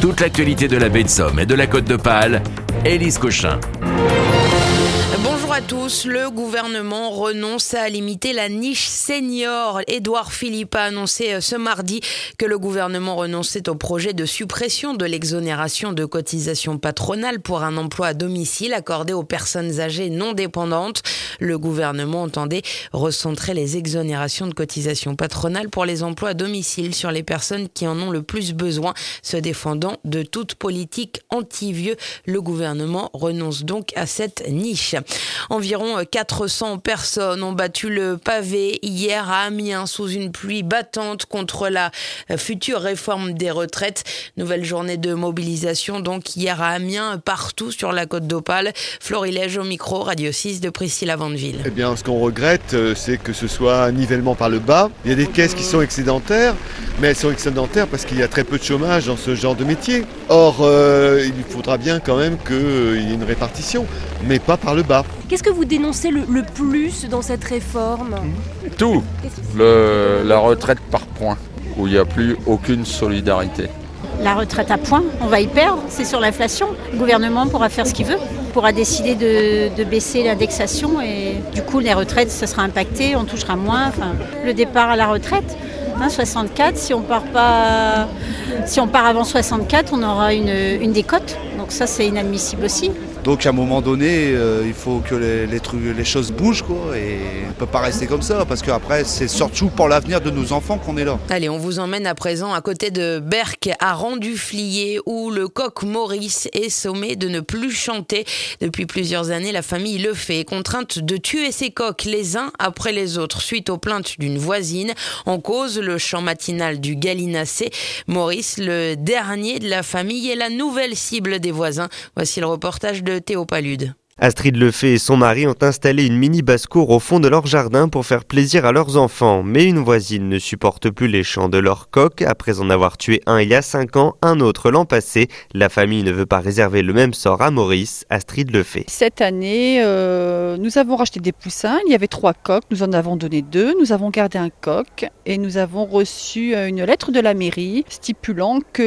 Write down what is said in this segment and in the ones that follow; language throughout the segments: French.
Toute l'actualité de la baie de Somme et de la Côte d'Opale, Élise Cochin. Bonjour à tous. Le gouvernement renonce à limiter la niche senior. Édouard Philippe a annoncé ce mardi que le gouvernement renonçait au projet de suppression de l'exonération de cotisations patronales pour un emploi à domicile accordé aux personnes âgées non dépendantes. Le gouvernement entendait recentrer les exonérations de cotisations patronales pour les emplois à domicile sur les personnes qui en ont le plus besoin, se défendant de toute politique anti-vieux. Le gouvernement renonce donc à cette niche. Environ 400 personnes ont battu le pavé hier à Amiens sous une pluie battante contre la future réforme des retraites. Nouvelle journée de mobilisation donc hier à Amiens, partout sur la Côte d'Opale. Florilège au micro, Radio 6 de Priscilla Vandeville. Eh bien, ce qu'on regrette, c'est que ce soit un nivellement par le bas. Il y a des caisses qui sont excédentaires, mais elles sont excédentaires parce qu'il y a très peu de chômage dans ce genre de métier. Or, il faudra bien quand même qu'il y ait une répartition, mais pas par le bas. Qu'est-ce que vous dénoncez le plus dans cette réforme ? Tout. La retraite par points, où il n'y a plus aucune solidarité. La retraite à points, on va y perdre, c'est sur l'inflation. Le gouvernement pourra faire ce qu'il veut, pourra décider de baisser l'indexation et du coup les retraites, ça sera impacté, on touchera moins. Le départ à la retraite, 64, si on part avant 64, on aura une décote, donc ça c'est inadmissible aussi. Donc à un moment donné, il faut que les choses bougent, quoi, et on ne peut pas rester comme ça, parce qu'après c'est surtout pour l'avenir de nos enfants qu'on est là. Allez, on vous emmène à présent à côté de Berck, à Randuflier, où le coq Maurice est sommé de ne plus chanter. Depuis plusieurs années, la famille le fait, contrainte de tuer ses coqs les uns après les autres, suite aux plaintes d'une voisine. En cause, le chant matinal du gallinacé. Maurice, le dernier de la famille, est la nouvelle cible des voisins. Voici le reportage de Théo Palude. Astrid Lefay et son mari ont installé une mini basse-cour au fond de leur jardin pour faire plaisir à leurs enfants. Mais une voisine ne supporte plus les chants de leur coq. Après en avoir tué un il y a 5 ans, un autre l'an passé. La famille ne veut pas réserver le même sort à Maurice. Astrid Lefay. Cette année, nous avons racheté des poussins. Il y avait 3 coqs. Nous en avons donné 2. Nous avons gardé un coq et nous avons reçu une lettre de la mairie stipulant que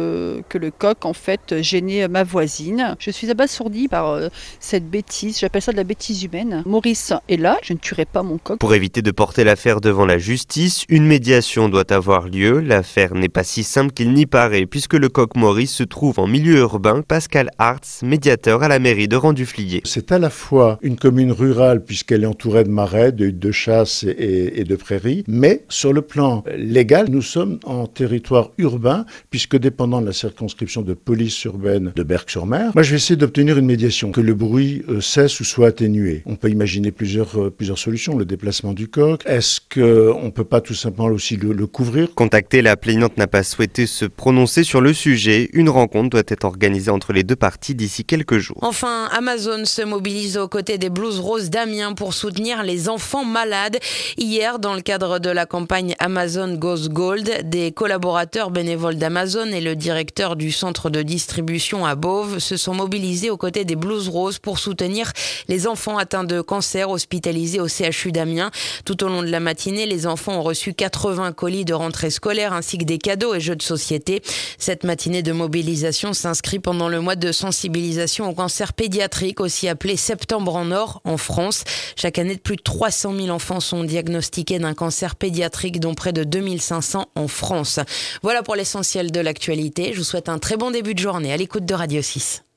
le coq en fait gênait ma voisine. Je suis abasourdie par cette bêtise, j'appelle ça de la bêtise humaine. Maurice est là, je ne tuerai pas mon coq. Pour éviter de porter l'affaire devant la justice, une médiation doit avoir lieu. L'affaire n'est pas si simple qu'il n'y paraît, puisque le coq Maurice se trouve en milieu urbain. Pascal Hartz, médiateur à la mairie de Randuflier. C'est à la fois une commune rurale, puisqu'elle est entourée de marais, de huttes de chasse et de prairies, mais sur le plan légal, nous sommes en territoire urbain, puisque dépendant de la circonscription de police urbaine de Berck-sur-Mer, moi je vais essayer d'obtenir une médiation, que le bruit cesse ou soit atténué. On peut imaginer plusieurs solutions. Le déplacement du coq. Est-ce qu'on ne peut pas tout simplement aussi le couvrir ? Contactée, la plaignante n'a pas souhaité se prononcer sur le sujet. Une rencontre doit être organisée entre les deux parties d'ici quelques jours. Enfin, Amazon se mobilise aux côtés des Blues Roses d'Amiens pour soutenir les enfants malades. Hier, dans le cadre de la campagne Amazon Goes Gold, des collaborateurs bénévoles d'Amazon et le directeur du centre de distribution à Beauvais se sont mobilisés aux côtés des Blues Roses pour soutenir les enfants atteints de cancer hospitalisés au CHU d'Amiens. Tout au long de la matinée, les enfants ont reçu 80 colis de rentrée scolaire ainsi que des cadeaux et jeux de société. Cette matinée de mobilisation s'inscrit pendant le mois de sensibilisation au cancer pédiatrique, aussi appelé Septembre en Or en France. Chaque année, plus de 300 000 enfants sont diagnostiqués d'un cancer pédiatrique, dont près de 2500 en France. Voilà pour l'essentiel de l'actualité. Je vous souhaite un très bon début de journée à l'écoute de Radio 6.